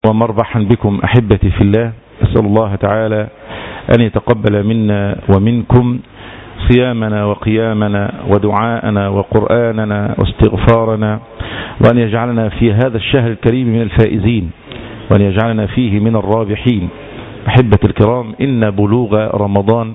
ومرحبا بكم أحبتي في الله. أسأل الله تعالى أن يتقبل منا ومنكم صيامنا وقيامنا ودعاءنا وقرآننا واستغفارنا، وأن يجعلنا في هذا الشهر الكريم من الفائزين، وأن يجعلنا فيه من الرابحين. أحبة الكرام، إن بلوغ رمضان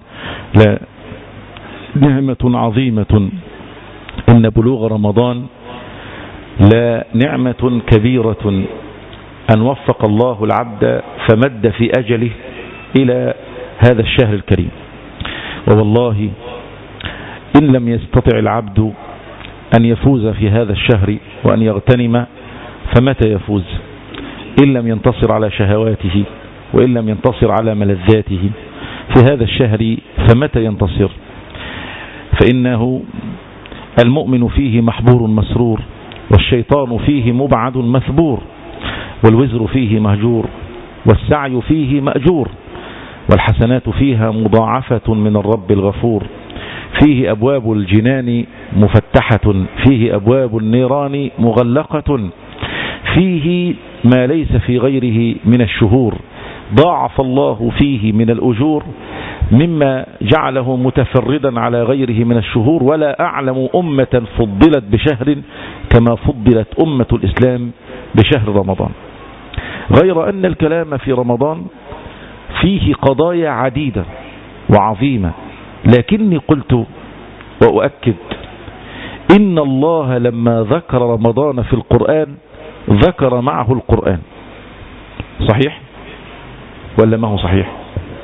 نعمة عظيمة، إن بلوغ رمضان لا نعمة كبيرة أن وفق الله العبد فمد في أجله إلى هذا الشهر الكريم. ووالله إن لم يستطع العبد أن يفوز في هذا الشهر وأن يغتنم فمتى يفوز؟ إن لم ينتصر على شهواته وإن لم ينتصر على ملذاته في هذا الشهر فمتى ينتصر؟ فإنه المؤمن فيه محبور مسرور، والشيطان فيه مبعد مثبور، والوزر فيه مهجور، والسعي فيه مأجور، والحسنات فيها مضاعفة من الرب الغفور. فيه أبواب الجنان مفتحة، فيه أبواب النيران مغلقة، فيه ما ليس في غيره من الشهور، ضاعف الله فيه من الأجور مما جعله متفردا على غيره من الشهور. ولا أعلم أمة فضلت بشهر كما فضلت أمة الإسلام بشهر رمضان، غير أن الكلام في رمضان فيه قضايا عديدة وعظيمة، لكني قلت وأؤكد إن الله لما ذكر رمضان في القرآن ذكر معه القرآن. صحيح ولا ما هو صحيح؟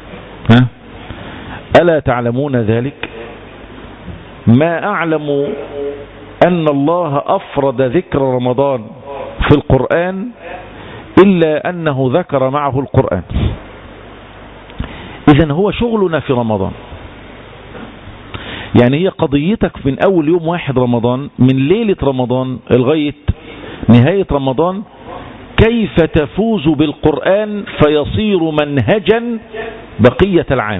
ألا تعلمون ذلك؟ ما أعلم أن الله أفرد ذكر رمضان في القرآن إلا أنه ذكر معه القرآن. إذن هو شغلنا في رمضان، يعني هي قضيتك من أول يوم 1 رمضان، من ليلة رمضان لغاية نهاية رمضان، كيف تفوز بالقرآن فيصير منهجا بقية العام،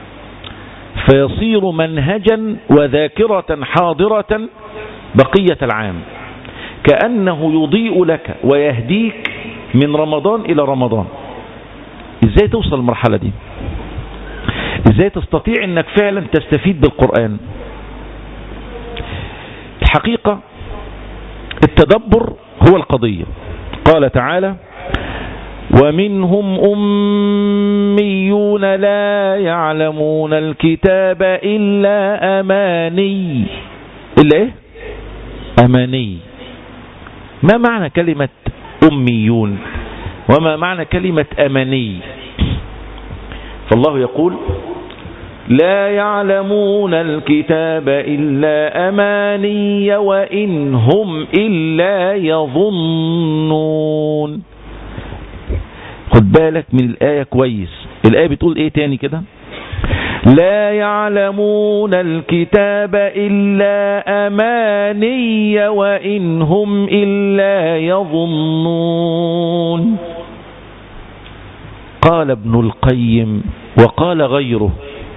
فيصير منهجا وذاكرة حاضرة بقية العام، كأنه يضيء لك ويهديك من رمضان إلى رمضان. إزاي توصل المرحلة دي؟ إزاي تستطيع أنك فعلا تستفيد بالقرآن؟ الحقيقة التدبر هو القضية. قال تعالى: ومنهم أميون لا يعلمون الكتاب إلا أماني. إلا إيه؟ أماني. ما معنى كلمة أميون وما معنى كلمة أماني؟ فالله يقول: لا يعلمون الكتاب إلا أماني وإن هم إلا يظنون. خد بالك من الآية كويس. الآية بتقول إيه تاني كده؟ لا يعلمون الكتاب إلا أماني وإن هم إلا يظنون. قال ابن القيم وقال غيره: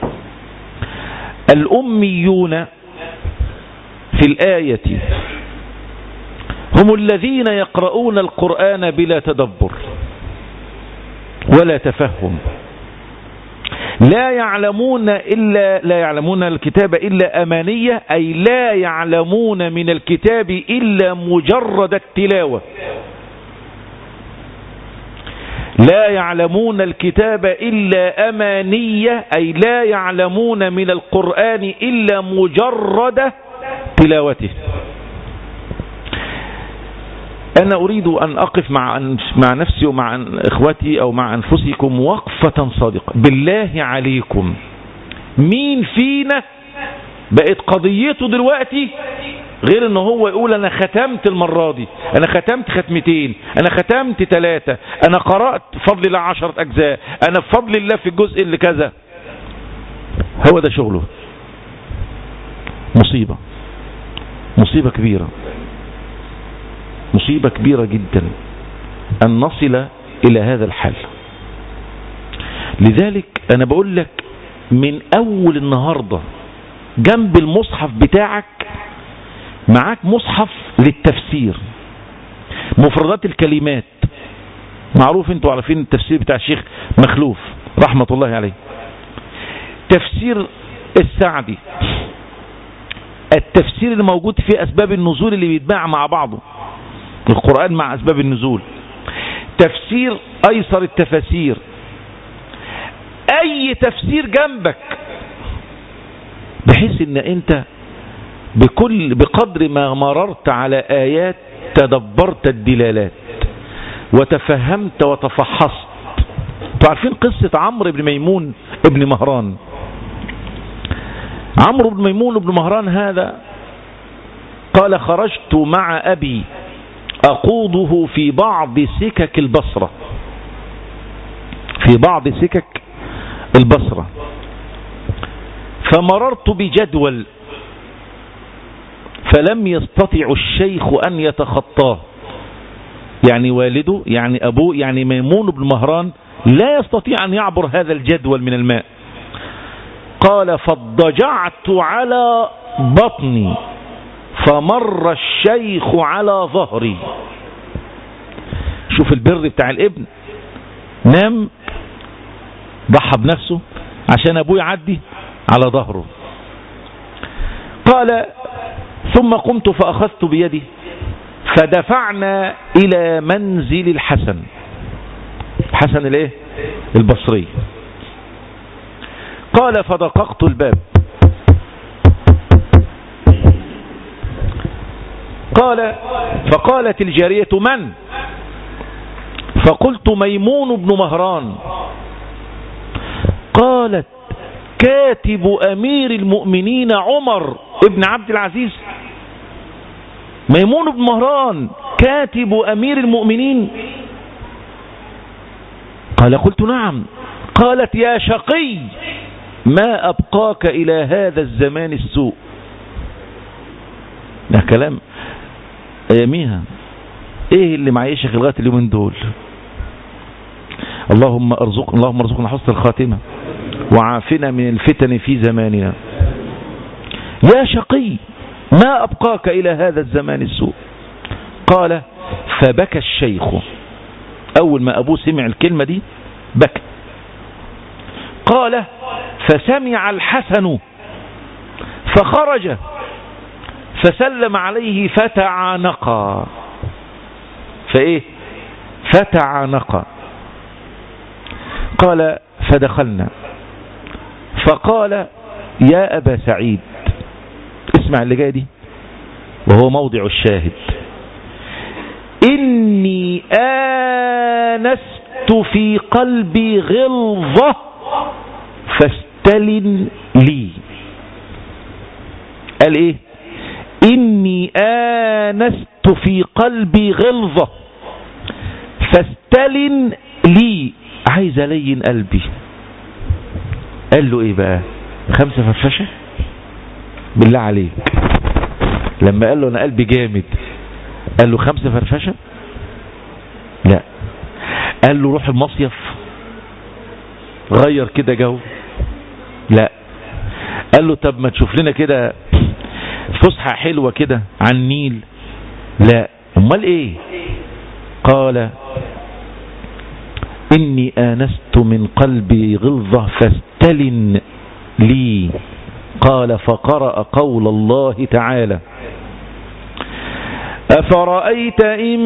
الأميون في الآية هم الذين يقرؤون القرآن بلا تدبر ولا تفهم. لا يعلمون الكتاب إلا أمانية، أي لا يعلمون من الكتاب إلا مجرد التلاوة. لا يعلمون الكتاب إلا أمانية، أي لا يعلمون من القرآن إلا مجرد تلاوته. أنا أريد أن أقف مع نفسي ومع إخوتي أو مع أنفسكم وقفة صادقة. بالله عليكم، مين فينا بقت قضيته دلوقتي غير أنه هو يقول أنا ختمت المرة دي، أنا ختمت 2 أنا ختمت 3 أنا قرأت بفضل الله 10 أجزاء، أنا بفضل الله في الجزء اللي كذا. هو ده شغله. مصيبة كبيرة، مصيبة كبيرة جدا أن نصل إلى هذا الحال. لذلك أنا بقول لك من أول النهاردة جنب المصحف بتاعك معاك مصحف للتفسير، مفردات الكلمات، معروف، انتوا عارفين التفسير بتاع الشيخ مخلوف رحمة الله عليه. تفسير السعدي، التفسير اللي موجود في أسباب النزول اللي بيتباع مع بعضه، القرآن مع أسباب النزول. تفسير أيسر التفاسير، أي تفسير جنبك، بحيث ان انت بقدر ما مررت على آيات تدبرت الدلالات وتفهمت وتفحصت. تعرفين قصة عمرو بن ميمون ابن مهران؟ عمرو بن ميمون ابن مهران هذا قال: خرجت مع أبي أقوضه في بعض سكك البصرة، في بعض سكك البصرة، فمررت بجدول فلم يستطع الشيخ أن يتخطاه، يعني والده، يعني أبوه، يعني ميمون بن مهران لا يستطيع أن يعبر هذا الجدول من الماء. قال: فاضطجعت على بطني فمر الشيخ على ظهري. شوف البر بتاع الابن، نام ضحى بنفسه عشان أبوه يعدي على ظهره. قال: ثم قمت فأخذت بيدي فدفعنا إلى منزل الحسن، الحسن الايه؟ البصري. قال: فدققت الباب، قال: فقالت الجارية: من؟ فقلت: ميمون بن مهران. قالت: كاتب أمير المؤمنين عمر ابن عبد العزيز؟ ميمون بن مهران كاتب أمير المؤمنين؟ قال: قلت: نعم. قالت: يا شقي، ما أبقاك إلى هذا الزمان السوء. ده كلام أياميها، ايه اللي معيشك لغاية اليومين دول؟ اللهم ارزقنا حسن الخاتمة وعافنا من الفتن في زماننا. يا شقي، ما أبقاك إلى هذا الزمان السوء. قال: فبكى الشيخ. أول ما أبوه سمع الكلمة دي بكى. قال: فسمع الحسن فخرج فسلم عليه فتعانقا. فإيه؟ فتعانقا. قال: فدخلنا فقال: يا أبا سعيد، اسمع اللي جاي دي وهو موضع الشاهد: إني آنست في قلبي غلظة فاستلن لي. قال إيه؟ إني آنست في قلبي غلظة فاستلن لي، عايز ألين قلبي. قال له إيه بقى؟ 5 فرفشة؟ بالله عليك، لما قال له أنا قلبي جامد قال له 5 فرفشة؟ لا. قال له روح المصيف غير كده جو؟ لا. قال له طب ما تشوف لنا كده فسحة حلوة كده عن النيل؟ لا. امال ايه؟ قال: إني آنست من قلبي غلظة فاستلن لي. قال: فقرأ قول الله تعالى: أفرأيت إن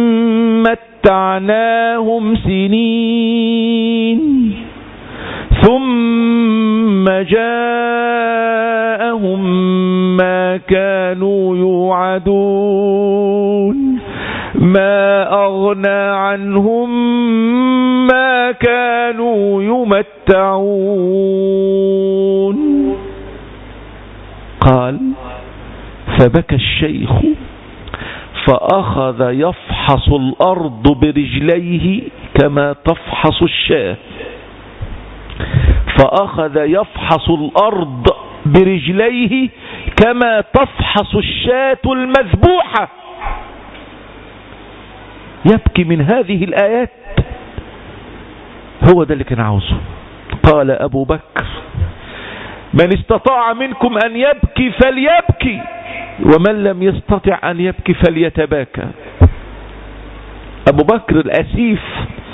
متعناهم سنين ثم جاءهم ما كانوا يوعدون ما أغنى عنهم ما كانوا يمتعون. قال: فبكى الشيخ فأخذ يفحص الأرض برجليه كما تفحص الشاة، فأخذ يفحص الأرض برجليه كما تفحص الشاة المذبوحة. يبكي من هذه الآيات، هو ده اللي كان عاوزه. قال أبو بكر: من استطاع منكم أن يبكي فليبكي، ومن لم يستطع أن يبكي فليتباكى. أبو بكر الأسيف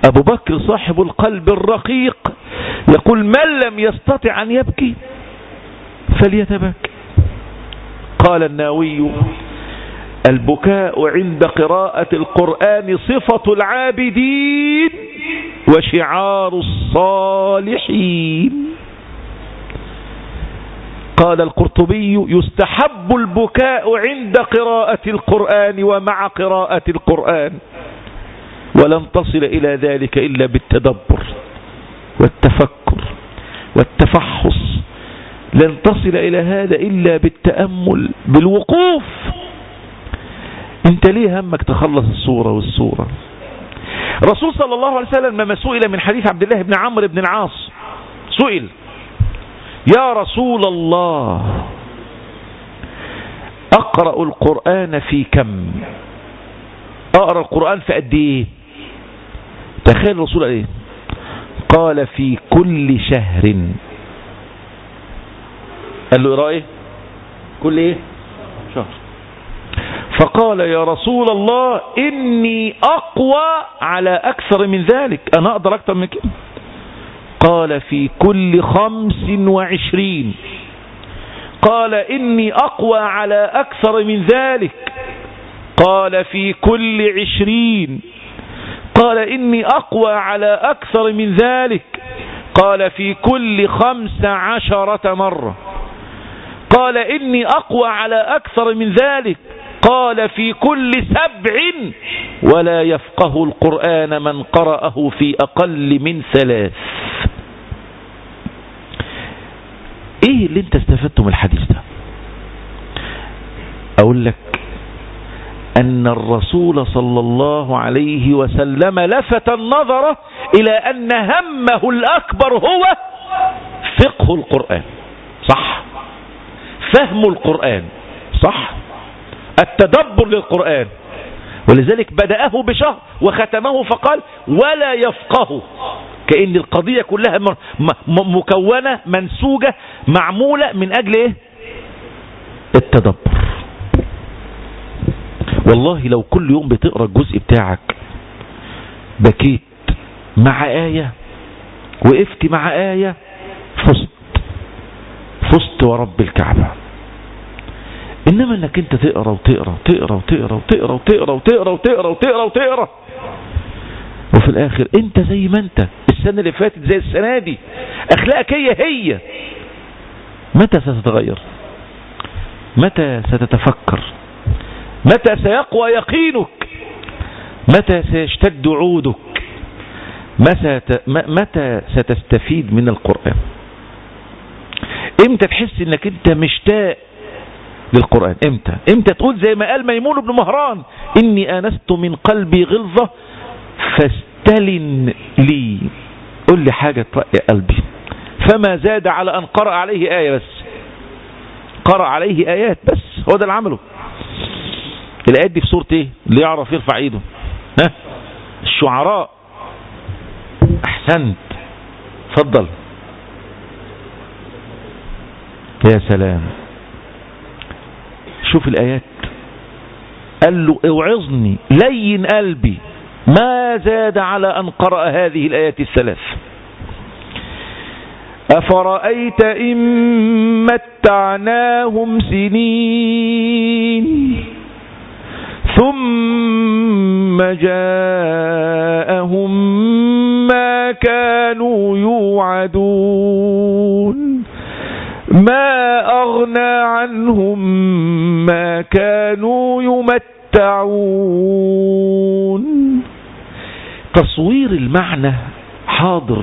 أبو بكر صاحب القلب الرقيق يقول من لم يستطع أن يبكي فليتبكى. قال النووي البكاء عند قراءة القرآن صفة العابدين وشعار الصالحين. قال القرطبي يستحب البكاء عند قراءة القرآن ومع قراءة القرآن، ولن تصل إلى ذلك إلا بالتدبر والتفكر والتفحص، لن تصل إلى هذا إلا بالتأمل بالوقوف. انت ليه همك تخلص الصورة والصورة؟ رسول صلى الله عليه وسلم لما سئل من حديث عبد الله بن عمرو بن العاص، سئل يا رسول الله أقرأ القرآن في كم؟ أقرأ القرآن في قد إيه؟ تخيل الرسول قال إيه؟ قال في كل شهر. قال له إيه رأيه؟ كل إيه؟ شهر. فقال يا رسول الله إني أقوى على أكثر من ذلك، أنا أقدر أكثر من كده. قال في كل 25. قال إني أقوى على أكثر من ذلك. قال في كل 20. قال إني أقوى على أكثر من ذلك. قال في كل 15 مرة. قال إني أقوى على أكثر من ذلك. قال في كل 7. ولا يفقه القرآن من قرأه في أقل من 3. ايه اللي انت استفدته من الحديث ده؟ اقول لك ان الرسول صلى الله عليه وسلم لفت النظر الى ان همه الاكبر هو فقه القرآن، صح، فهم القرآن، صح، التدبر للقرآن. ولذلك بدأه بشهر وختمه فقال ولا يفقه، كأن القضية كلها مكونة منسوجة معمولة من أجل إيه؟ التدبر. والله لو كل يوم بتقرأ الجزء بتاعك بكيت مع آية، وقفت مع آية، فزت ورب الكعبة. إنما أنك أنت تقرأ وتقرأ تقرأ وتقرأ وتقرأ وتقرأ وتقرأ وتقرأ وتقرأ وتقرأ، وفي الآخر أنت زي ما أنت، السنة اللي فاتت زي السنة دي، أخلاقك هي. متى ستتغير؟ متى ستتفكر؟ متى سيقوى يقينك؟ متى سيشتد عودك؟ متى ستستفيد من القرآن؟ امتى تحس انك انت مشتاق للقرآن؟ امتى تقول زي ما قال ميمون بن مهران اني آنست من قلبي غلظة فاستلن لي، قل لي حاجة ترقي قلبي. فما زاد على أن قرأ عليه آية بس، قرأ عليه آيات بس، هو ده اللي عمله. الآيات دي في سورة ايه اللي يعرف يرفع ايده؟ ها؟ الشعراء. احسنت، فضل. يا سلام، شوف الآيات. قال له اوعظني لين قلبي، ما زاد على أن قرأ هذه الآيات الثلاث. أفرأيت إن متعناهم سنين ثم جاءهم ما كانوا يوعدون ما أغنى عنهم ما كانوا يمتعون. تصوير المعنى حاضر،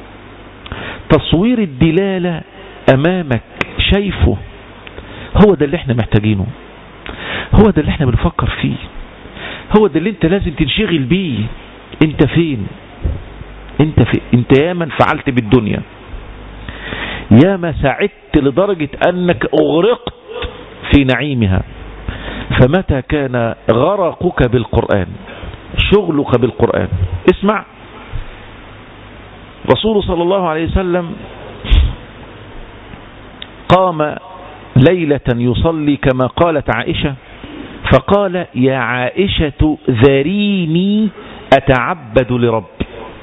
تصوير الدلالة أمامك شايفه. هو ده اللي احنا محتاجينه، هو ده اللي احنا بنفكر فيه، هو ده اللي انت لازم تنشغل بيه. انت فين؟ انت يا من فعلت بالدنيا، يا ما سعدت لدرجة أنك أغرقت في نعيمها. فمتى كان غرقك بالقرآن، شغلك بالقرآن؟ اسمع، رسول صلى الله عليه وسلم قام ليلة يصلي كما قالت عائشة، فقال يا عائشة ذريني أتعبد لربي.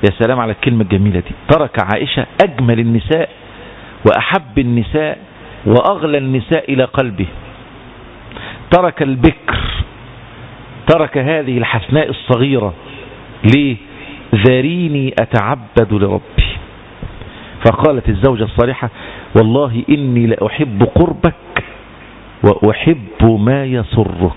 يا سلام على الكلمة الجميلة دي، ترك عائشة أجمل النساء وأحب النساء وأغلى النساء إلى قلبه، ترك البكر، ترك هذه الحسناء الصغيرة. ليه؟ ذريني أتعبد لربي. فقالت الزوجة الصالحة والله إني لأحب قربك وأحب ما يسرك.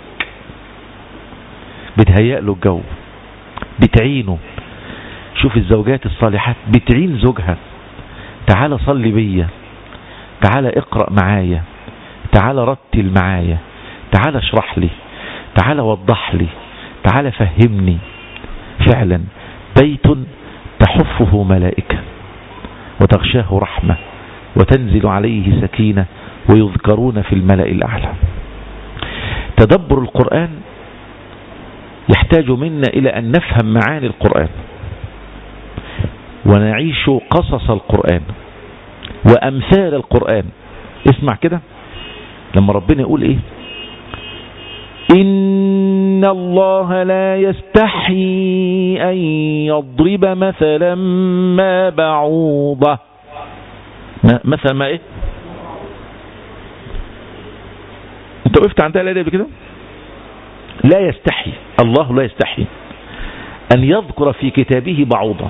بتهيأ له الجو، بتعينه. شوف الزوجات الصالحات بتعين زوجها، تعال صلي بيا، تعال اقرأ معايا، تعال رتل معايا، تعال اشرح لي، تعال وضح لي، تعال فهمني. فعلا بيت تحفه ملائكة وتغشاه رحمة وتنزل عليه سكينة ويذكرون في الملأ الأعلى. تدبر القرآن يحتاج منا إلى أن نفهم معاني القرآن ونعيش قصص القرآن وأمثال القرآن. اسمع كده لما ربنا يقول إيه؟ إن الله لا يستحي أن يضرب مثلا ما بعوضة. مثلا ما إيه؟ انت وقفت عندها الآية دي كده؟ لا يستحي، الله لا يستحي أن يذكر في كتابه بعوضة.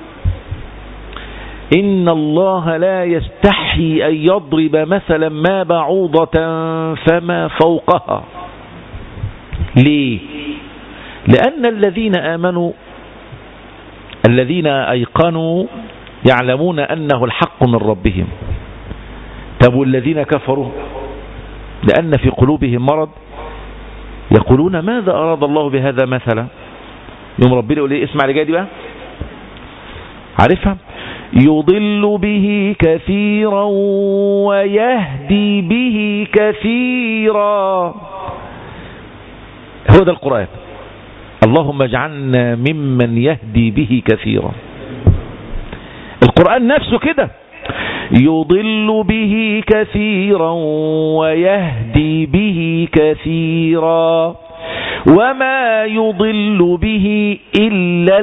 إن الله لا يستحي أن يضرب مثلا ما بعوضة فما فوقها. ليه؟ لأن الذين آمنوا، الذين أيقنوا يعلمون أنه الحق من ربهم. طب والذين كفروا لأن في قلوبهم مرض يقولون ماذا أراد الله بهذا مثلا. يوم ربنا يقول إيه؟ اسمع اللي جاي دي بقى، عارفها؟ يضل به كثيرا ويهدي به كثيرا. هو ده القرآن. اللهم اجعلنا ممن يهدي به كثيرا. القرآن نفسه كده، يضل به كثيرا ويهدي به كثيرا وما يضل به إلا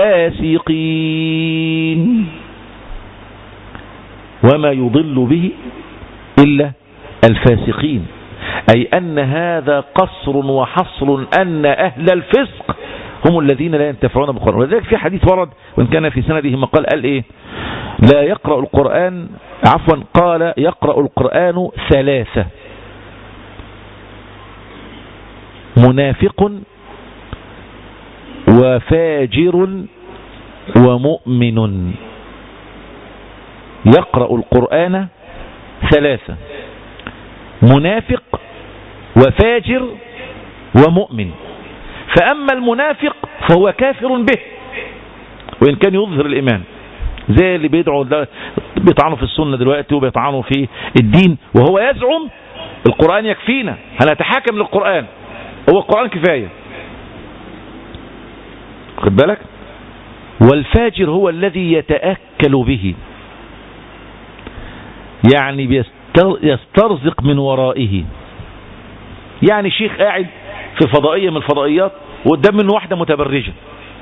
الفاسقين. وما يضل به إلا الفاسقين، أي أن هذا قصر وحصر أن أهل الفسق هم الذين لا ينتفعون بالقرآن. ولذلك في حديث ورد وإن كان في سنده مقال، قال إيه؟ لا يقرأ القرآن، عفوا قال يقرأ القرآن ثلاثة: منافق وفاجر ومؤمن. يقرأ القرآن ثلاثة: منافق وفاجر ومؤمن. فأما المنافق فهو كافر به وإن كان يظهر الإيمان، زي اللي بيطعنوا في السنة دلوقتي وبيطعنوا في الدين وهو يزعم القرآن يكفينا، هنتحاكم للقرآن، هو القرآن كفاية. خد بالك. والفاجر هو الذي يتأكل به، يعني يسترزق من ورائه. يعني شيخ قاعد في فضائية من الفضائيات وقدام منه واحدة متبرجة،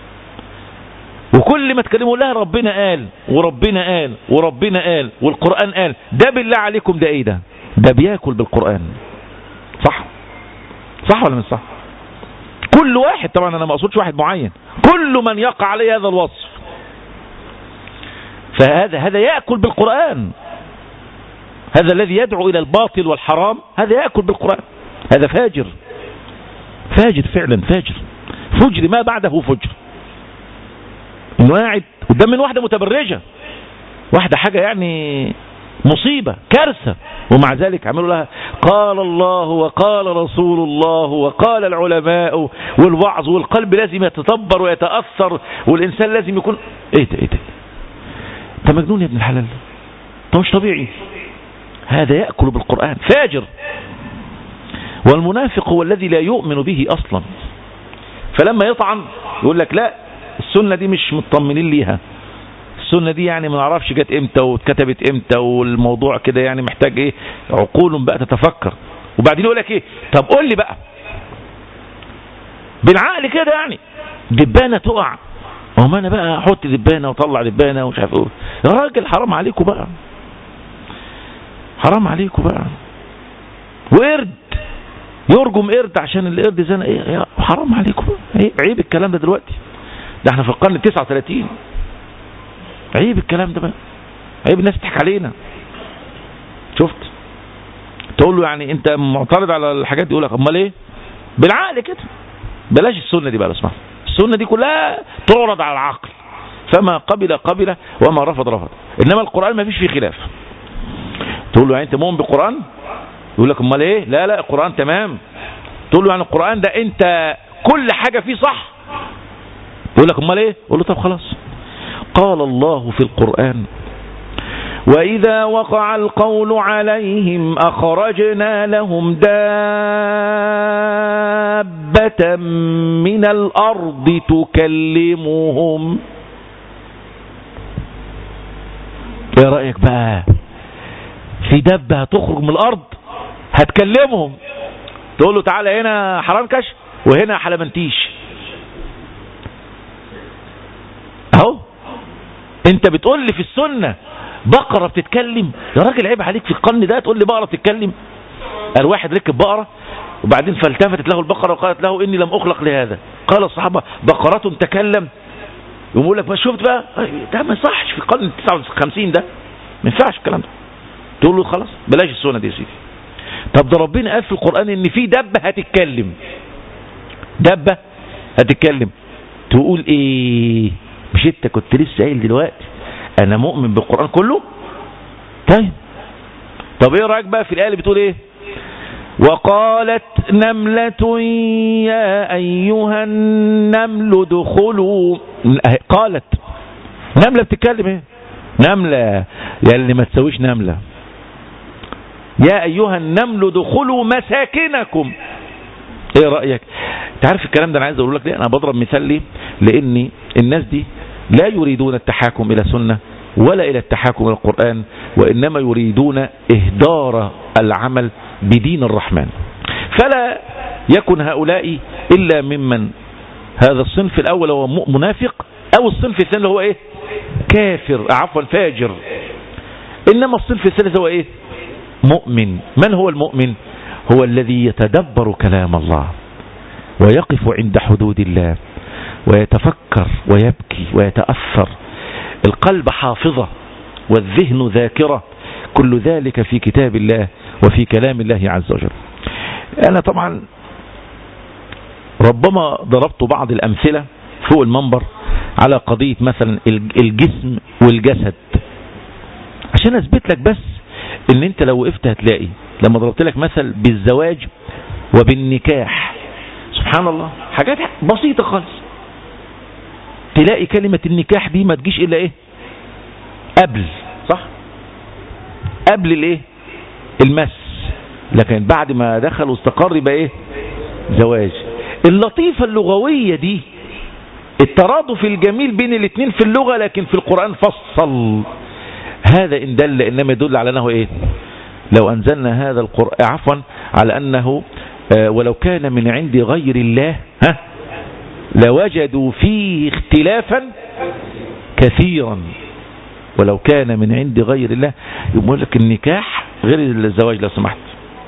وكل ما تكلموا لها ربنا قال وربنا قال وربنا قال والقرآن قال. ده بالله عليكم ده ايه ده؟ ده بياكل بالقرآن. صح؟ صح ولا مش صح؟ كل واحد، طبعا انا ما اقصدش واحد معين، كل من يقع عليه هذا الوصف فهذا يأكل بالقرآن. هذا الذي يدعو إلى الباطل والحرام هذا يأكل بالقرآن، هذا فاجر. فاجر فعلا، فاجر، فجر ما بعده فجر. انه قاعد قدام من واحدة متبرجة، واحدة حاجة يعني مصيبة كارثة، ومع ذلك عملوا لها قال الله وقال رسول الله وقال العلماء والوعظ، والقلب لازم يتدبر ويتأثر، والإنسان لازم يكون ايه ده ايه ده؟ انت مجنون يا ابن الحلال، انت مش طبيعي. هذا يأكل بالقرآن، فاجر. والمنافق هو الذي لا يؤمن به أصلا، فلما يطعن يقول لك لا السنة دي مش مطمنين ليها، السنة دي يعني ما نعرفش جت امتى واتكتبت امتى، والموضوع كده يعني محتاج ايه؟ عقول بقى تتفكر. وبعدين يقول لك ايه؟ طب قول لي بقى بالعقل كده، يعني دبانة تقع وما انا بقى احط دبانه واطلع دبانه ومش عارف ايه. يا راجل حرام عليكم بقى، حرام عليكم بقى. وقرد يرجم قرد عشان القرد زنا، ايه حرام عليكم بقى. عيب الكلام ده دلوقتي، ده احنا في القرن 39. عيب الكلام ده بقى، عيب الناس تضحك علينا. شفت تقول له يعني انت معترض على الحاجات دي، يقول لك امال ايه؟ بالعقل كده. بلاش السنه دي بقى، اسمع، السنه دي كلها تعرض على العقل، فما قبل قبل وما رفض رفض. انما القران ما فيش فيه خلاف. تقول له يعني انت مؤمن بالقران؟ يقول لك امال ايه؟ لا لا القران تمام. تقول له يعني القران ده انت كل حاجه فيه صح؟ يقول لك امال ايه؟ يقول له طب خلاص. قال الله في القرآن: وإذا وقع القول عليهم أخرجنا لهم دابة من الأرض تكلمهم. ايه رأيك بقى في دابة هتخرج من الأرض هتكلمهم؟ تقول له تعالى هنا حرنكش وهنا حلمنتيش. اهو انت بتقول لي في السنة بقرة بتتكلم؟ يا راجل عيب عليك، في القرن ده تقول لي بقرة بتتكلم؟ قال واحد ركب بقرة وبعدين فالتفتت له البقرة وقالت له إني لم أخلق لهذا. قال الصحابة بقرة تكلم؟ يقول لك ما شفت بقى ده ما يصحش في القرن 59 ده، ما ينفعش الكلام ده. تقول له خلاص بلاش السنة دي يا سيدي. طب ده ربنا قال في القرآن ان في دبة هتتكلم، دبة هتتكلم، تقول ايه؟ مش انت كنت لسه قايل دلوقتي انا مؤمن بالقرآن كله؟ طب ايه رأيك بقى في الآية اللي بتقول ايه؟ وقالت نملة يا أيها النمل ادخلوا. قالت نملة بتتكلم ايه؟ نملة يا اللي ما تسويش نملة. يا أيها النمل ادخلوا مساكنكم. ايه رأيك؟ تعرف الكلام ده انا عايز اقول لك ليه؟ انا بضرب مثال ليه؟ لان الناس دي لا يريدون التحاكم الى سنة ولا الى التحاكم الى القرآن، وانما يريدون اهدار العمل بدين الرحمن. فلا يكن هؤلاء الا ممن هذا الصنف الاول هو منافق، او الصنف الثاني هو ايه؟ كافر، عفوا فاجر. انما الصنف الثالث هو ايه؟ مؤمن. من هو المؤمن؟ هو الذي يتدبر كلام الله ويقف عند حدود الله ويتفكر ويبكي ويتأثر. القلب حافظة والذهن ذاكرة، كل ذلك في كتاب الله وفي كلام الله عز وجل. أنا طبعا ربما ضربت بعض الأمثلة فوق المنبر على قضية مثلا الجسم والجسد عشان أثبت لك بس ان انت لو وقفت هتلاقي لما ضربت لك مثل بالزواج وبالنكاح، سبحان الله حاجات بسيطة خالص، تلاقي كلمة النكاح دي ما تجيش الا ايه؟ قبل، صح؟ قبل الايه؟ المس. لكن بعد ما دخل واستقر يبقى ايه؟ زواج. اللطيفة اللغوية دي، الترادف الجميل بين الاثنين في اللغة، لكن في القرآن فصل. هذا إن دل إنما يدل على أنه إيه؟ لو أنزلنا هذا القرآن، عفوا، على أنه ولو كان من عند غير الله لوجدوا فيه اختلافا كثيرا. ولو كان من عند غير الله، يقول لك النكاح غير الزواج لو سمحت.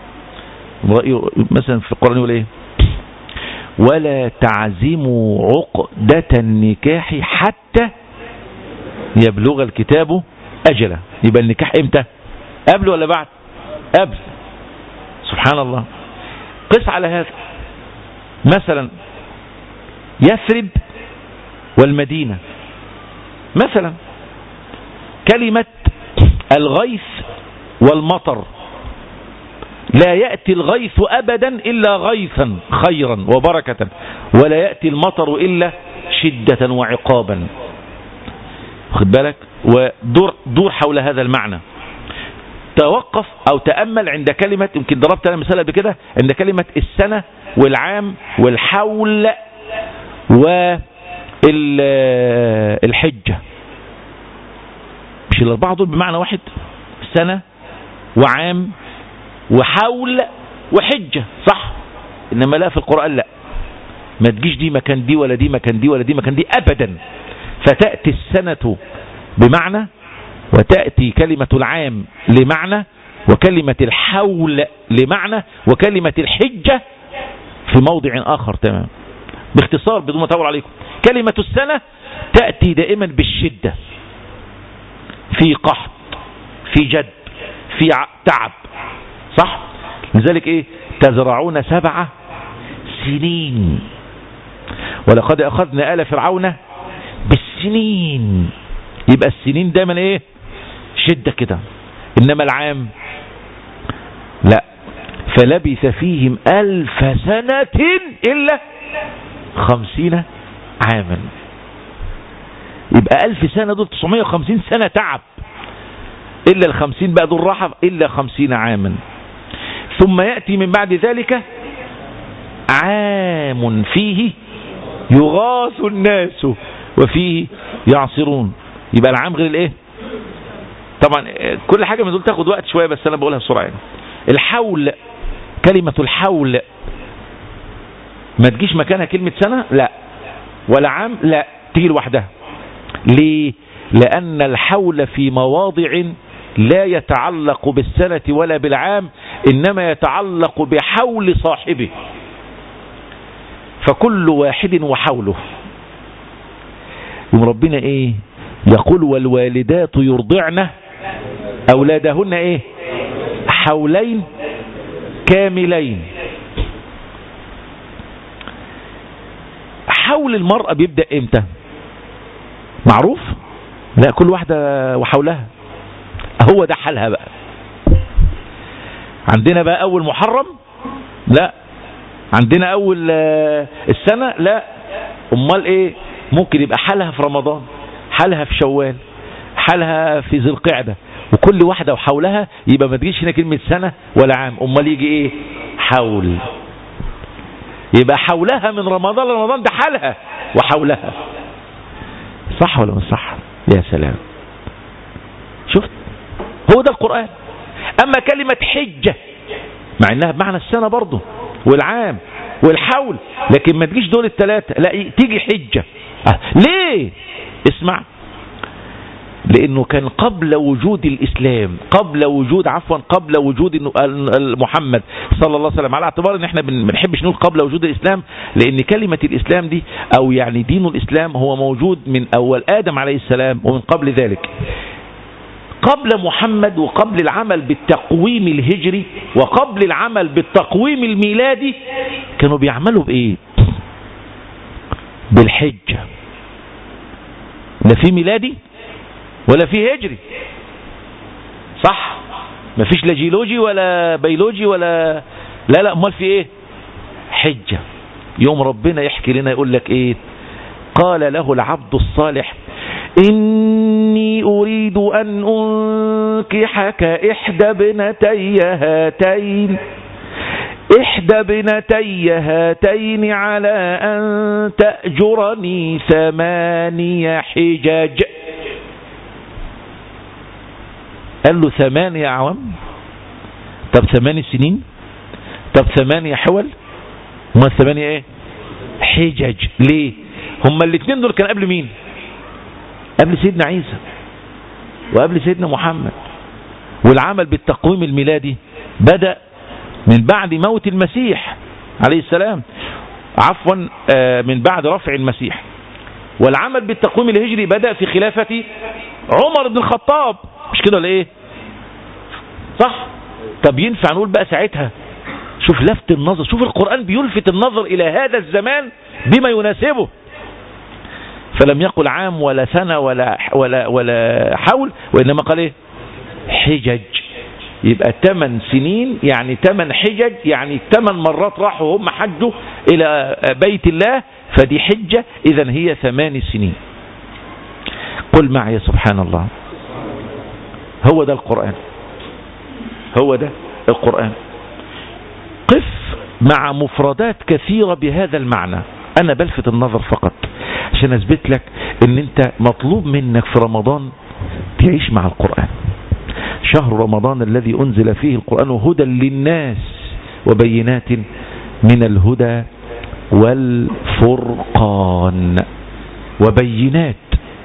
مثلا في القرآن يقول إيه؟ ولا تعزموا عقدة النكاح حتى يبلغ الكتاب أجله. يبقى النكاح امتى؟ قبل ولا بعد؟ قبل. سبحان الله. قس على هذا مثلا يثرب والمدينة، مثلا كلمة الغيث والمطر، لا يأتي الغيث أبدا إلا غيثا خيرا وبركة، ولا يأتي المطر إلا شدة وعقابا. خد بالك، ودور حول هذا المعنى. توقف أو تأمل عند كلمة، يمكن ضربت أنا مثال قبل كده، عند كلمة السنة والعام والحول والحجة. مش الأربعة دول بمعنى واحد؟ سنة وعام وحول وحجة، صح؟ إنما لا، في القرآن لا، ما تجيش دي مكان دي ولا دي مكان دي ولا دي مكان دي أبدا. فتأتي السنة بمعنى، وتأتي كلمة العام لمعنى، وكلمة الحول لمعنى، وكلمة الحجة في موضع آخر تمام. باختصار بدون ما أطول عليكم، كلمة السنة تأتي دائما بالشدة، في قحط، في جد، في تعب، صح؟ لذلك ايه؟ تزرعون 7 سنين ولقد أخذنا آل فرعون بالسنين. يبقى السنين دايما ايه؟ شدة كده. إنما العام لا، فلبث فيهم 1000 سنة إلا 50 عاما. يبقى 1000 سنة دول 950 سنة تعب، إلا 50 بقى دول راحة، إلا 50 عاما. ثم يأتي من بعد ذلك عام فيه يغاث الناس وفيه يعصرون. يبقى العام غير الايه؟ طبعا كل حاجة من دول تاخد وقت شوية، بس أنا بقولها بسرعة يعني. الحول، كلمة الحول ما تجيش مكانها كلمة سنة، لا، ولا عام، لا، تيجي لوحدها. ليه؟ لأن الحول في مواضع لا يتعلق بالسنة ولا بالعام، إنما يتعلق بحول صاحبه، فكل واحد وحوله. ربنا ايه يقول؟ والوالدات يرضعن أولادهن ايه؟ حولين كاملين. حول المرأة بيبدأ امتى؟ معروف؟ لا، كل واحدة وحولها، هو ده حالها بقى. عندنا بقى أول محرم؟ لا. عندنا أول السنة؟ لا. أمال إيه؟ ممكن يبقى حالها في رمضان، حالها في شوال، حالها في ذي القعدة، وكل واحدة وحولها. يبقى ما تجيش هنا كلمة سنة ولا عام، أمال يجي إيه؟ حول. يبقى حولها من رمضان لرمضان، ده حالها وحولها. صح ولا مش صح؟ يا سلام، شفت؟ هو ده القرآن. أما كلمة حجة مع إنها بمعنى السنة برضه والعام والحول، لكن ما تجيش دول الثلاثة، لا، تيجي حجة. ليه؟ اسمع، لأنه كان قبل وجود الإسلام، قبل وجود محمد صلى الله عليه وسلم، على اعتبار ان احنا بنحبش نقول قبل وجود الإسلام، لأن كلمة الإسلام دي أو يعني دين الإسلام هو موجود من أول آدم عليه السلام ومن قبل ذلك. قبل محمد وقبل العمل بالتقويم الهجري وقبل العمل بالتقويم الميلادي كانوا بيعملوا بإيه؟ بالحجة. لا في ميلادي ولا في هجري، صح؟ ما فيش لا جيولوجي ولا بيولوجي ولا لا، امال في ايه؟ حجة. يوم ربنا يحكي لنا يقول لك ايه؟ قال له العبد الصالح إني أريد أن أنكحك إحدى ابنتي هاتين على أن تأجرني 8 حجج. قال له 8 أعوام؟ طب 8 سنين؟ طب 8 حول؟ ما 8 ايه؟ حجج. ليه؟ هما الاثنين دول كان قبل مين؟ قبل سيدنا عيسى وقبل سيدنا محمد. والعمل بالتقويم الميلادي بدأ من بعد موت المسيح عليه السلام، عفوا من بعد رفع المسيح. والعمل بالتقويم الهجري بدأ في خلافة عمر بن الخطاب، مش كده ولا ايه؟ صح؟ طب ينفع نقول بقى ساعتها، شوف لفت النظر، شوف القرآن بيلفت النظر إلى هذا الزمان بما يناسبه. فلم يقل عام ولا سنة ولا حول، وإنما قال ايه؟ حجج. يبقى 8 سنين يعني 8 حجج، يعني 8 مرات راحوا هم حجوا إلى بيت الله، فدي حجة. إذن هي 8 سنين. قل معي سبحان الله. هو ده القرآن، هو ده القرآن. قف مع مفردات كثيرة بهذا المعنى، أنا بلفت النظر فقط عشان أثبت لك أن أنت مطلوب منك في رمضان تعيش مع القرآن. شهر رمضان الذي أنزل فيه القرآن هدى للناس وبينات من الهدى والفرقان. وبينات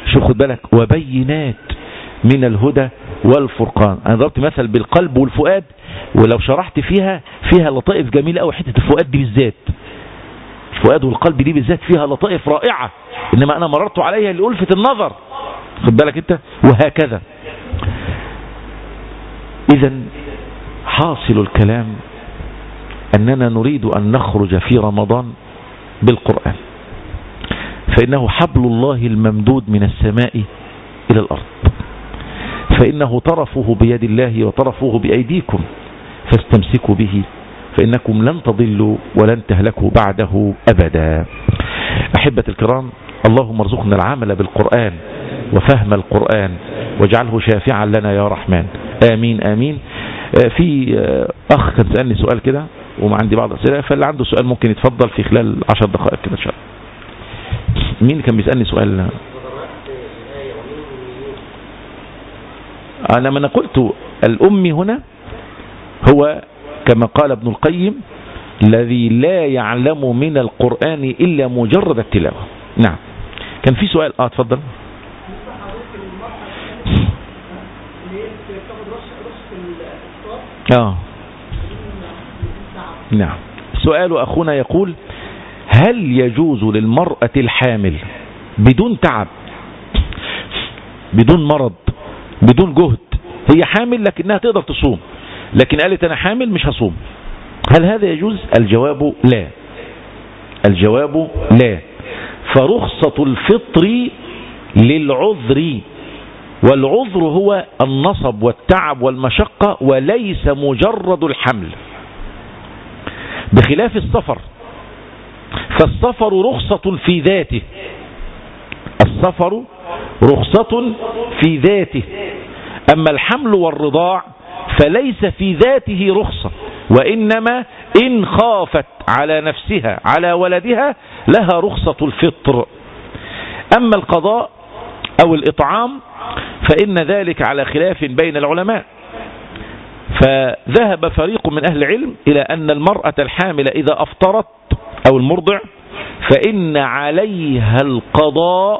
شو خد بالك، وبينات من الهدى والفرقان. انا ضربت مثل بالقلب والفؤاد، ولو شرحت فيها لطائف جميلة قوي. حتة الفؤاد دي بالذات، الفؤاد والقلب دي بالذات فيها لطائف رائعة، انما انا مررت عليها لألفت النظر، خد بالك انت. وهكذا. اذا حاصل الكلام اننا نريد ان نخرج في رمضان بالقرآن، فانه حبل الله الممدود من السماء الى الارض، فانه طرفه بيد الله وطرفه بايديكم، فاستمسكوا به فإنكم لن تضلوا ولن تهلكوا بعده أبدا. أحبة الكرام، اللهم ارزقنا العمل بالقرآن وفهم القرآن، واجعله شافعا لنا يا رحمن، آمين آمين. في أخ كان سألني سؤال كده وما عندي بعض أسئلة، فاللي عنده سؤال ممكن يتفضل في خلال 10 دقائق كده إن شاء الله. مين كان بيسألني سؤال؟ أنا من قلت الأمي هنا هو كما قال ابن القيم الذي لا يعلم من القرآن إلا مجرد التلاوة. نعم. كان في سؤال اتفضل. نعم. سؤال أخونا يقول: هل يجوز للمرأة الحامل بدون تعب، بدون مرض، بدون جهد، هي حامل لكنها تقدر تصوم، لكن قالت أنا حامل مش هصوم، هل هذا يجوز؟ الجواب لا. الجواب لا. فرخصة الفطر للعذر، والعذر هو النصب والتعب والمشقة وليس مجرد الحمل، بخلاف السفر، فالسفر رخصة في ذاته، السفر رخصة في ذاته، أما الحمل والرضاع فليس في ذاته رخصة، وإنما إن خافت على نفسها على ولدها لها رخصة الفطر. أما القضاء أو الإطعام فإن ذلك على خلاف بين العلماء، فذهب فريق من أهل العلم إلى أن المرأة الحاملة إذا أفطرت أو المرضع فإن عليها القضاء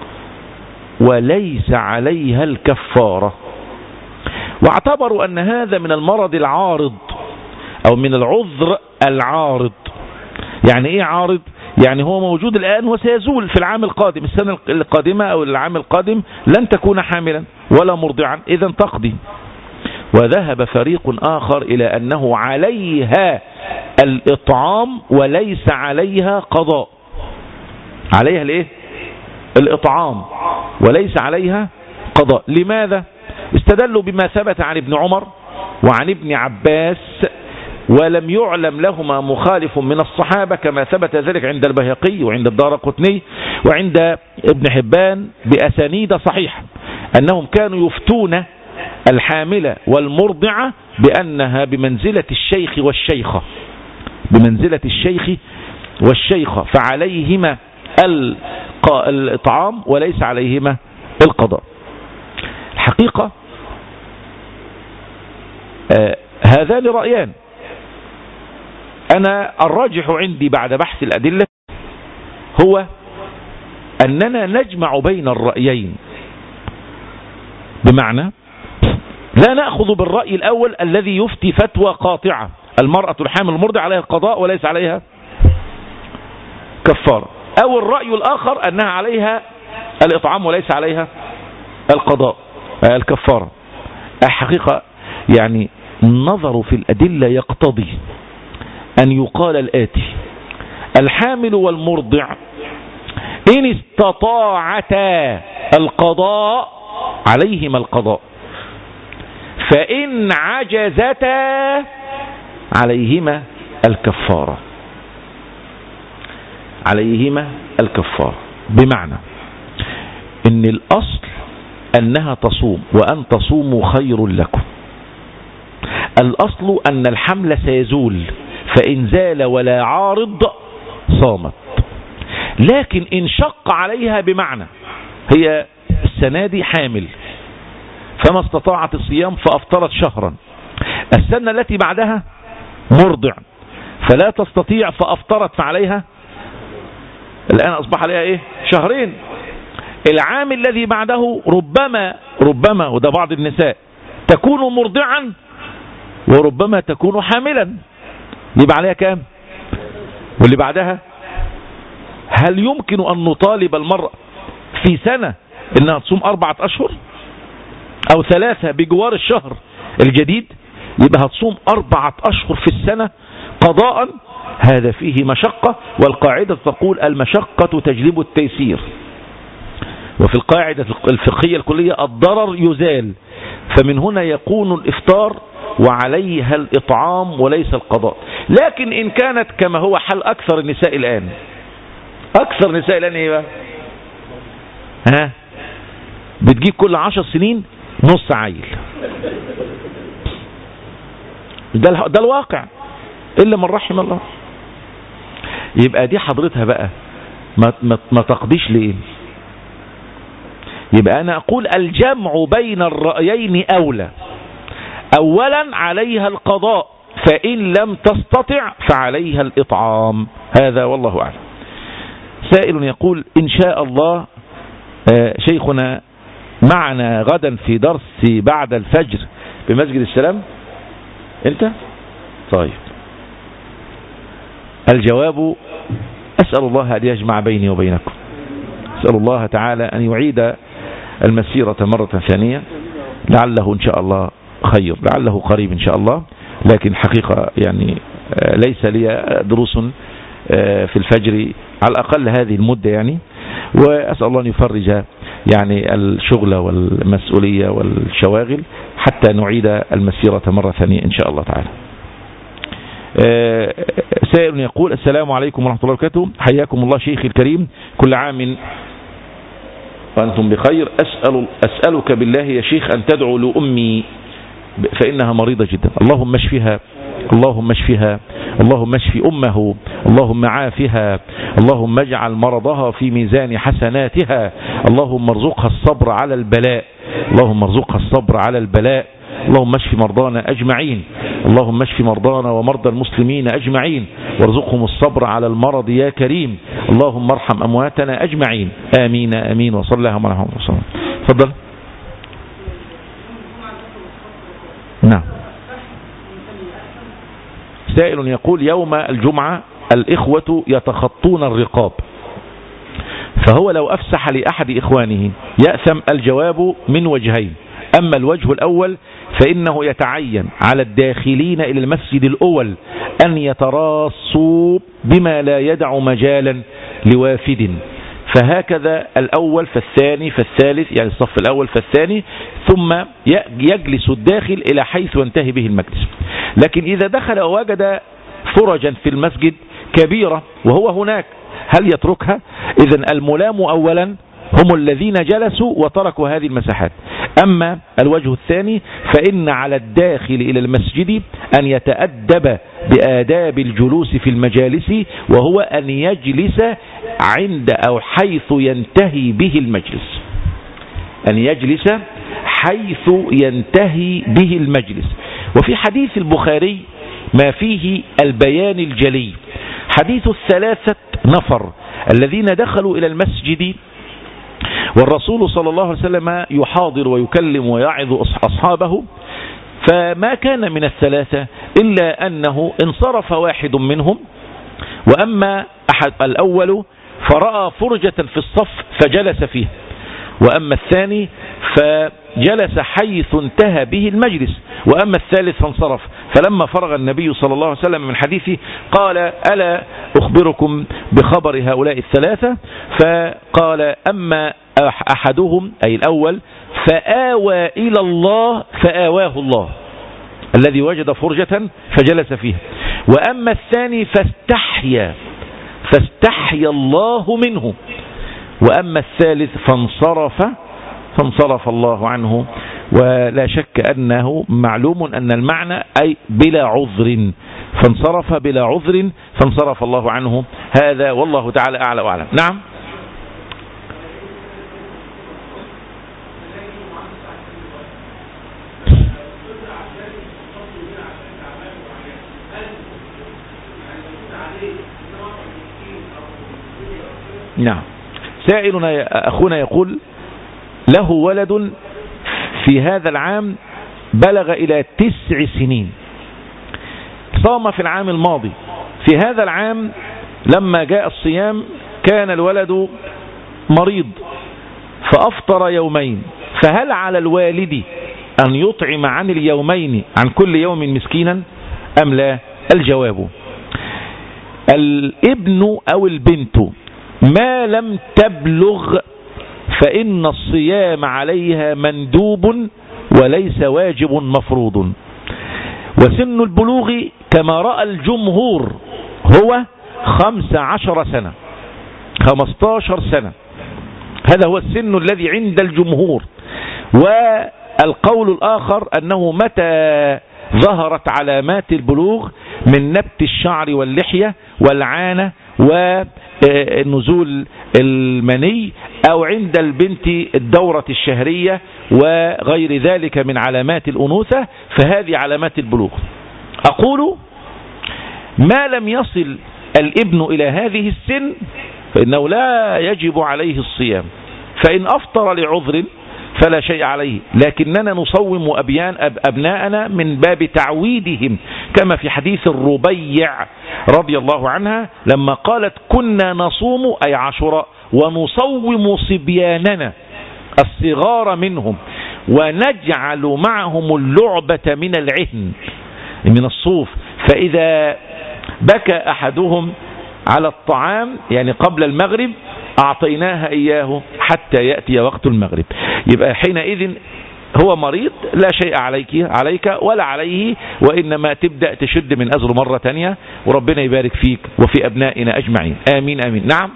وليس عليها الكفارة، واعتبروا أن هذا من المرض العارض أو من العذر العارض. يعني إيه عارض؟ يعني هو موجود الآن وسيزول في العام القادم، السنة القادمة أو العام القادم لن تكون حاملا ولا مرضعا، إذن تقضي. وذهب فريق آخر إلى أنه عليها الإطعام وليس عليها قضاء، عليها الإيه؟ الإطعام وليس عليها قضاء. لماذا؟ استدلوا بما ثبت عن ابن عمر وعن ابن عباس، ولم يعلم لهما مخالف من الصحابة، كما ثبت ذلك عند البيهقي وعند الدارقطني وعند ابن حبان بأسانيد صحيحة، أنهم كانوا يفتون الحاملة والمرضعة بأنها بمنزلة الشيخ والشيخة، بمنزلة الشيخ والشيخة، فعليهما الإطعام وليس عليهما القضاء. الحقيقة هذان رأيان، أنا الراجح عندي بعد بحث الأدلة هو أننا نجمع بين الرأيين، بمعنى لا نأخذ بالرأي الأول الذي يفتي فتوى قاطعة المرأة الحامل المرضع عليها القضاء وليس عليها كفارة، أو الرأي الآخر أنها عليها الإطعام وليس عليها القضاء الكفارة. الحقيقة يعني النظر في الأدلة يقتضي أن يقال الآتي: الحامل والمرضع إن استطاعتا القضاء عليهما القضاء، فإن عجزتا عليهما الكفارة، عليهما الكفارة. بمعنى إن الأصل أنها تصوم، وأن تصوموا خير لكم. الأصل أن الحمل سيزول، فإن زال ولا عارض صامت. لكن إن شق عليها، بمعنى هي السنة دي حامل فما استطاعت الصيام فأفطرت شهرا، السنة التي بعدها مرضع فلا تستطيع فأفطرت، فعليها الآن أصبح عليها إيه؟ شهرين. العام الذي بعده ربما وده بعض النساء تكون مرضعا وربما تكون حاملا، يبقى عليها كام؟ واللي بعدها هل يمكن أن نطالب المرأة في سنة إنها تصوم 4 أشهر أو 3 بجوار الشهر الجديد؟ يبقى هتصوم 4 أشهر في السنة قضاء. هذا فيه مشقة، والقاعدة تقول المشقة تجلب التيسير، وفي القاعدة الفقهية الكلية الضرر يزال، فمن هنا يكون الإفطار وعليها الإطعام وليس القضاء. لكن إن كانت كما هو حال أكثر النساء الآن، أكثر النساء الآن إيه بقى؟ بتجيب كل 10 سنين نص عيل، ده الواقع إلا من رحم الله. يبقى دي حضرتها بقى ما تقضيش ليه؟ يبقى أنا أقول الجمع بين الرأيين أولى. أولا عليها القضاء، فإن لم تستطع فعليها الإطعام. هذا والله أعلم. سائل يقول إن شاء الله شيخنا معنا غدا في درس بعد الفجر بمسجد السلام. أنت؟ طيب. الجواب أسأل الله أن يجمع بيني وبينكم، أسأل الله تعالى أن يعيد المسيرة مرة ثانية، لعله إن شاء الله خير، لعله قريب إن شاء الله. لكن حقيقة يعني ليس لي دروس في الفجر على الأقل هذه المدة يعني، وأسأل الله أن يفرج يعني الشغل والمسؤولية والشواغل حتى نعيد المسيرة مرة ثانية إن شاء الله تعالى. سائل يقول السلام عليكم ورحمة الله وبركاته، حياكم الله شيخي الكريم، كل عام وأنتم بخير. أسألك بالله يا شيخ أن تدعو لأمي فإنها مريضة جدا، اللهم اشفها، اللهم اشفها، اللهم اشف أمه، اللهم عافها، اللهم اجعل مرضها في ميزان حسناتها، اللهم ارزقها الصبر على البلاء، اللهم ارزقها الصبر على البلاء، اللهم اشف مرضانا أجمعين، اللهم اشف مرضانا ومرضى المسلمين أجمعين، وارزقهم الصبر على المرض يا كريم، اللهم ارحم أمواتنا أجمعين، آمين آمين. وصلى الله عليه وسلم. تفضل. نعم. سائل يقول يوم الجمعة الإخوة يتخطون الرقاب، فهو لو أفسح لأحد إخوانه يأثم؟ الجواب من وجهين. أما الوجه الأول فإنه يتعين على الداخلين إلى المسجد الأول أن يتراصوا بما لا يدع مجالا لوافد، فهكذا الأول فالثاني فالثالث، يعني الصف الأول فالثاني، ثم يجلس الداخل إلى حيث ينتهي به المجلس. لكن إذا دخل ووجد فرجا في المسجد كبيرة وهو هناك هل يتركها؟ إذن الملام أولا هم الذين جلسوا وتركوا هذه المساحات. أما الوجه الثاني فإن على الداخل إلى المسجد أن يتأدب بآداب الجلوس في المجالس، وهو أن يجلس عند أو حيث ينتهي به المجلس، أن يجلس حيث ينتهي به المجلس. وفي حديث البخاري ما فيه البيان الجلي، حديث 3 نفر الذين دخلوا إلى المسجد والرسول صلى الله عليه وسلم يحاضر ويكلم ويعظ أصحابه، فما كان من 3 إلا أنه انصرف واحد منهم، وأما الأول فرأى فرجة في الصف فجلس فيه، وأما الثاني فجلس حيث انتهى به المجلس، وأما الثالث فانصرف. فلما فرغ النبي صلى الله عليه وسلم من حديثه قال ألا أخبركم بخبر هؤلاء 3؟ فقال أما أحدهم أي الأول فآوى إلى الله فآواه الله، الذي وجد فرجة فجلس فيها، وأما الثاني فاستحيا الله منه، وأما الثالث فانصرف الله عنه. ولا شك أنه معلوم أن المعنى أي بلا عذر، فانصرف بلا عذر فانصرف الله عنه. هذا والله تعالى أعلى وأعلم. نعم. نعم. سائلنا أخونا يقول له ولد في هذا العام بلغ إلى 9 سنين، صام في العام الماضي، في هذا العام لما جاء الصيام كان الولد مريض فأفطر يومين، فهل على الوالد أن يطعم عن اليومين عن كل يوم مسكينا أم لا؟ الجواب: الابن أو البنت ما لم تبلغ فإن الصيام عليها مندوب وليس واجب مفروض، وسن البلوغ كما رأى الجمهور هو 15 سنة، 15 سنة، هذا هو السن الذي عند الجمهور. والقول الآخر أنه متى ظهرت علامات البلوغ من نبت الشعر واللحية والعانة ونزول المني، أو عند البنت الدورة الشهرية وغير ذلك من علامات الأنوثة، فهذه علامات البلوغ. أقول ما لم يصل الابن إلى هذه السن فإنه لا يجب عليه الصيام، فإن أفطر لعذر فلا شيء عليه، لكننا نصوم أبناءنا من باب تعويدهم، كما في حديث الربيع رضي الله عنها لما قالت كنا نصوم أي عاشوراء ونصوم صبياننا الصغار منهم ونجعل معهم اللعبة من العهن من الصوف، فإذا بكى أحدهم على الطعام يعني قبل المغرب أعطيناها إياه حتى يأتي وقت المغرب. يبقى حينئذ هو مريض لا شيء عليك ولا عليه، وإنما تبدأ تشد من أزره مرة تانية، وربنا يبارك فيك وفي أبنائنا أجمعين، آمين آمين. نعم.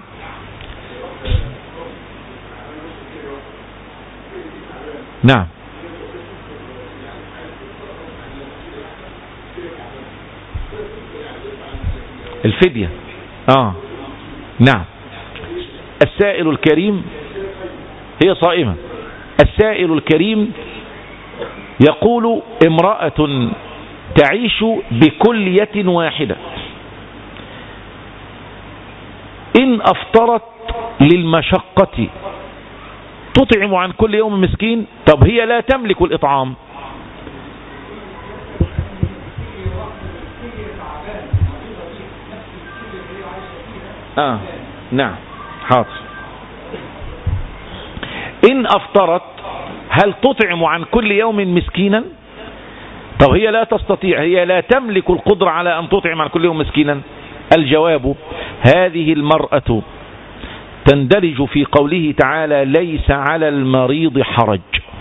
نعم الفدية نعم. السائل الكريم هي صائمة. السائل الكريم يقول امرأة تعيش بكلية واحدة إن أفطرت للمشقة تطعم عن كل يوم مسكين، طب هي لا تملك الإطعام. نعم حاضر. إن أفطرت هل تطعم عن كل يوم مسكينا؟ طب هي لا تستطيع، هي لا تملك القدرة على أن تطعم عن كل يوم مسكينا. الجواب: هذه المرأة تندرج في قوله تعالى ليس على المريض حرج،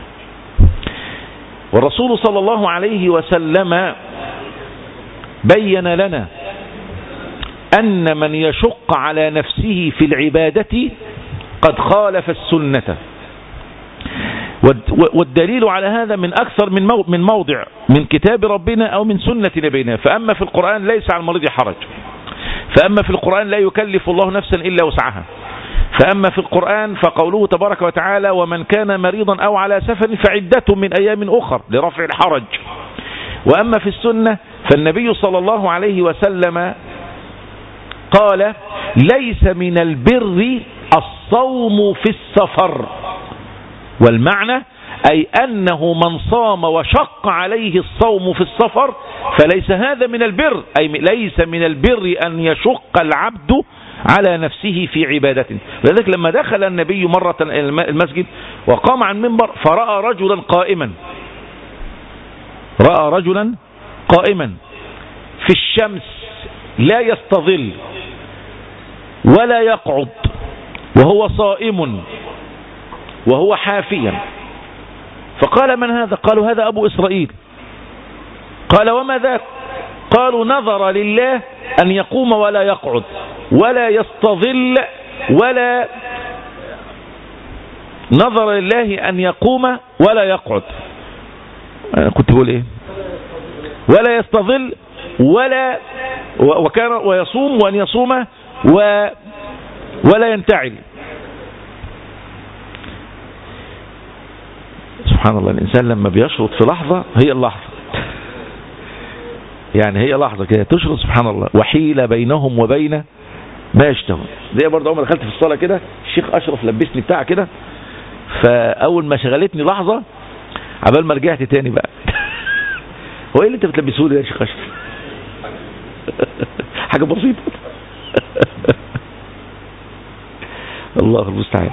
والرسول صلى الله عليه وسلم بين لنا أن من يشق على نفسه في العبادة قد خالف السنة، والدليل على هذا من أكثر من موضع من كتاب ربنا أو من سنة نبينا. فأما في القرآن ليس على المريض حرج، فأما في القرآن لا يكلف الله نفسا إلا وسعها، فأما في القرآن فقوله تبارك وتعالى ومن كان مريضا أو على سفر فعدة من أيام أخر لرفع الحرج. وأما في السنة فالنبي صلى الله عليه وسلم قال ليس من البر الصوم في السفر، والمعنى أي أنه من صام وشق عليه الصوم في السفر فليس هذا من البر، أي ليس من البر أن يشق العبد على نفسه في عبادته. لذلك لما دخل النبي مرة المسجد وقام عن منبر فرأى رجلا قائما، رأى رجلا قائما في الشمس لا يستظل ولا يقعد وهو صائم وهو حافيا، فقال من هذا؟ قالوا هذا أبو إسرائيل. قال وما ذاك؟ قالوا نظر لله أن يقوم ولا يقعد ولا يستظل، ولا نظر لله أن يقوم ولا يقعد، كنت بقول إيه؟ ولا يستظل وكان ويصوم وأن يصوم ولا ينتعل. سبحان الله، الإنسان لما بيشرط في لحظة هي اللحظة، يعني هي لحظة كده تشرط سبحان الله، وحيل بينهم وبين ما يشتهون. زي برضه أول ما دخلت في الصلاة كده الشيخ أشرف لبسني بتاع كده، فأول ما شغلتني لحظة عبال ما رجعت تاني بقى هو ايه اللي انت بتلبسه لي يا شيخ أشرف؟ حاجة بسيطة. الله المستعان.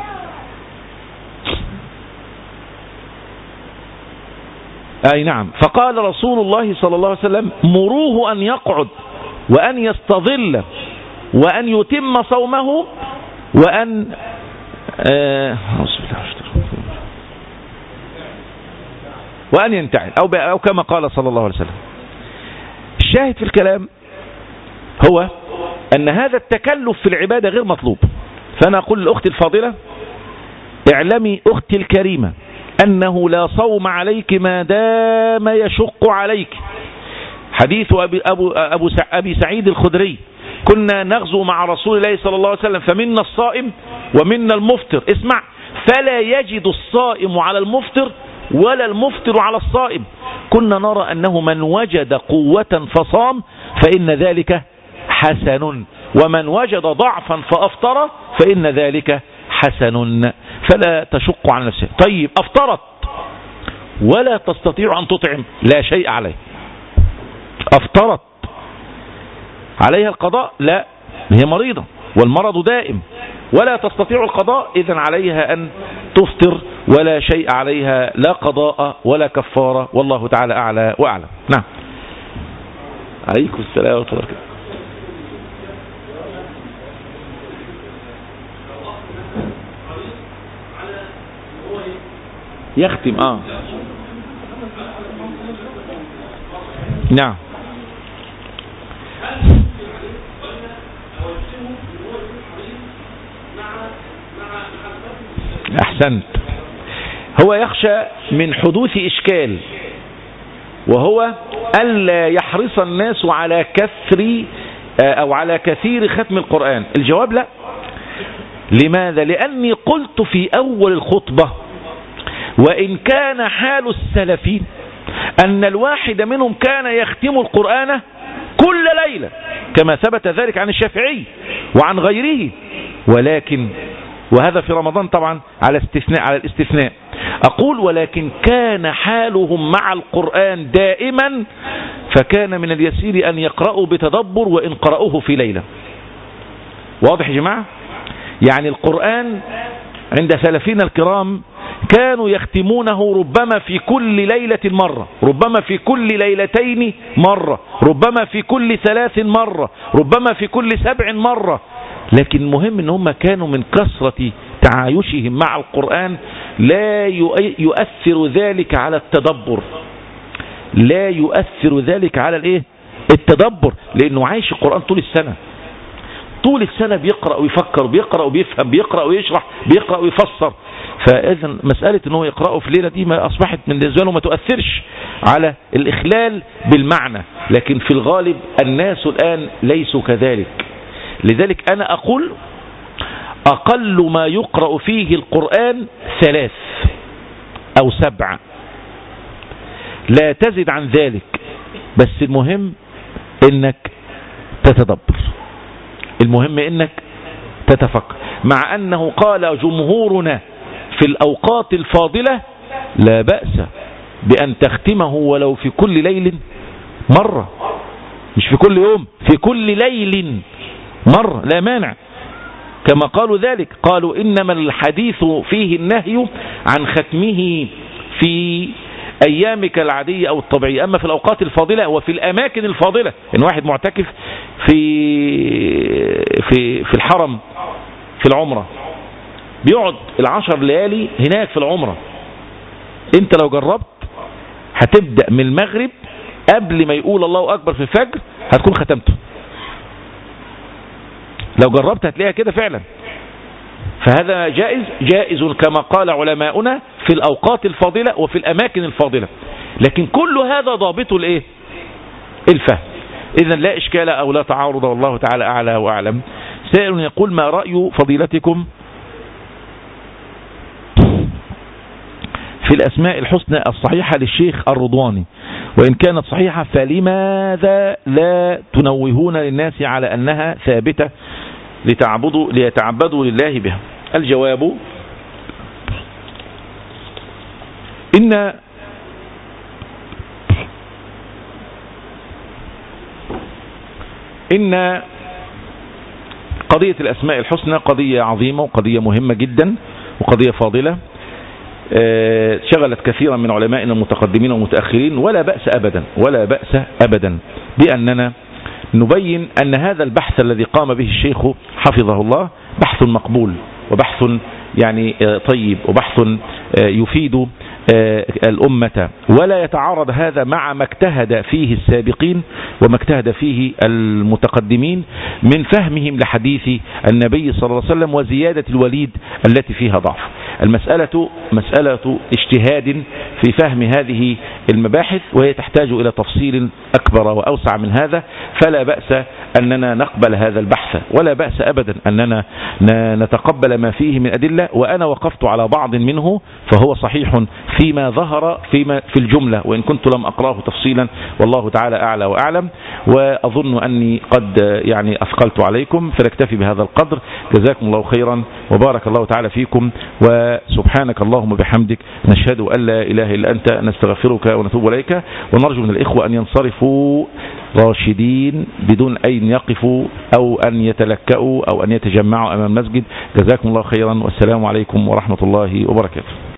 أي نعم. فقال رسول الله صلى الله عليه وسلم مروه أن يقعد وأن يستظل وأن يتم صومه وأن ينتعل أو كما قال صلى الله عليه وسلم. الشاهد في الكلام هو أن هذا التكلف في العبادة غير مطلوب. فأنا أقول لأختي الفاضلة اعلمي أختي الكريمة أنه لا صوم عليك ما دام يشق عليك. حديث أبي سعيد الخدري كنا نغزو مع رسول الله صلى الله عليه وسلم فمنا الصائم ومنا المفطر. اسمع، فلا يجد الصائم على المفطر ولا المفطر على الصائم. كنا نرى أنه من وجد قوة فصام فإن ذلك حسن، ومن وجد ضعفا فأفطر فإن ذلك حسن. فلا تشق على نفسه. طيب أفطرت ولا تستطيع أن تطعم، لا شيء عليه. أفطرت عليها القضاء؟ لا، هي مريضة والمرض دائم ولا تستطيع القضاء، إذن عليها أن تفطر ولا شيء عليها، لا قضاء ولا كفارة، والله تعالى أعلى وأعلم. نعم. عليكم السلام ورحمة الله وبركاته. يختم نعم. أحسنت. هو يخشى من حدوث إشكال، وهو ألا يحرص الناس على كثر أو على كثير ختم القرآن. الجواب لا. لماذا؟ لأني قلت في أول الخطبة وإن كان حال السلفين أن الواحد منهم كان يختم القرآن كل ليلة كما ثبت ذلك عن الشافعي وعن غيره، ولكن وهذا في رمضان طبعا على الاستثناء. أقول ولكن كان حالهم مع القرآن دائما، فكان من اليسير أن يقرأوا بتدبر وإن قرأوه في ليلة. واضح يا جماعة؟ يعني القرآن عند سلفنا الكرام كانوا يختمونه ربما في كل ليلة مرة، ربما في كل ليلتين مرة، ربما في كل 3 مرة، ربما في كل 7 مرة. لكن المهم ان هم كانوا من كثرة تعايشهم مع القرآن لا يؤثر ذلك على التدبر، لا يؤثر ذلك على التدبر، لانه عايش القرآن طول السنة. طول السنة بيقرأ ويفكر، بيقرأ وبيفهم، بيقرأ ويشرح، بيقرأ ويفسر. فإذن مسألة أنه يقرأه في الليلة دي ما أصبحت من ذلك ما تؤثرش على الإخلال بالمعنى، لكن في الغالب الناس الآن ليسوا كذلك. لذلك أنا أقول أقل ما يقرأ فيه القرآن 3 أو 7، لا تزد عن ذلك. بس المهم إنك تتدبر، المهم إنك تتفكر. مع أنه قال جمهورنا في الأوقات الفاضلة لا بأس بأن تختمه ولو في كل ليل مرة، مش في كل يوم، في كل ليل مرة، لا مانع. كما قالوا ذلك، قالوا إنما الحديث فيه النهي عن ختمه في أيامك العادية أو الطبيعية، أما في الأوقات الفاضلة وفي الأماكن الفاضلة. إن واحد معتكف في الحرم في العمرة بيقعد 10 ليالي هناك في العمرة، انت لو جربت هتبدأ من المغرب قبل ما يقول الله أكبر في الفجر هتكون ختمته. لو جربت هتلاقيها كده فعلا. فهذا جائز كما قال علماؤنا في الأوقات الفاضلة وفي الأماكن الفاضلة، لكن كل هذا ضابط الفهم. إذن لا إشكال أو لا تعارض، والله تعالى أعلى وأعلم. سائل يقول ما رأي فضيلتكم في الأسماء الحسنى الصحيحة للشيخ الرضواني، وإن كانت صحيحة فلماذا لا تنوهون للناس على أنها ثابتة ليتعبدوا لله بها؟ الجواب إن قضية الأسماء الحسنى قضية عظيمة وقضية مهمة جدا وقضية فاضلة شغلت كثيرا من علمائنا المتقدمين والمتأخرين، ولا بأس أبدا بأننا نبين أن هذا البحث الذي قام به الشيخ حفظه الله بحث مقبول وبحث يعني طيب وبحث يفيد الأمة، ولا يتعارض هذا مع ما اجتهد فيه السابقين وما اجتهد فيه المتقدمين من فهمهم لحديث النبي صلى الله عليه وسلم وزيادة الوليد التي فيها ضعف. المسألة مسألة اجتهاد في فهم هذه المباحث، وهي تحتاج إلى تفصيل أكبر وأوسع من هذا، فلا بأس أننا نقبل هذا البحث، ولا بأس أبدا أننا نتقبل ما فيه من أدلة. وأنا وقفت على بعض منه فهو صحيح فيما ظهر في الجملة، وإن كنت لم أقرأه تفصيلا، والله تعالى أعلى وأعلم. وأظن أني قد يعني أثقلت عليكم، فنكتفي بهذا القدر. جزاكم الله خيرا وبارك الله تعالى فيكم، وسبحانك اللهم بحمدك، نشهد أن لا إله إلا أنت، نستغفرك ونتوب إليك، ونرجو من الإخوة أن ينصرفوا راشدين بدون أن يقفوا أو أن يتلكأوا أو أن يتجمعوا أمام المسجد. جزاكم الله خيرا، والسلام عليكم ورحمة الله وبركاته.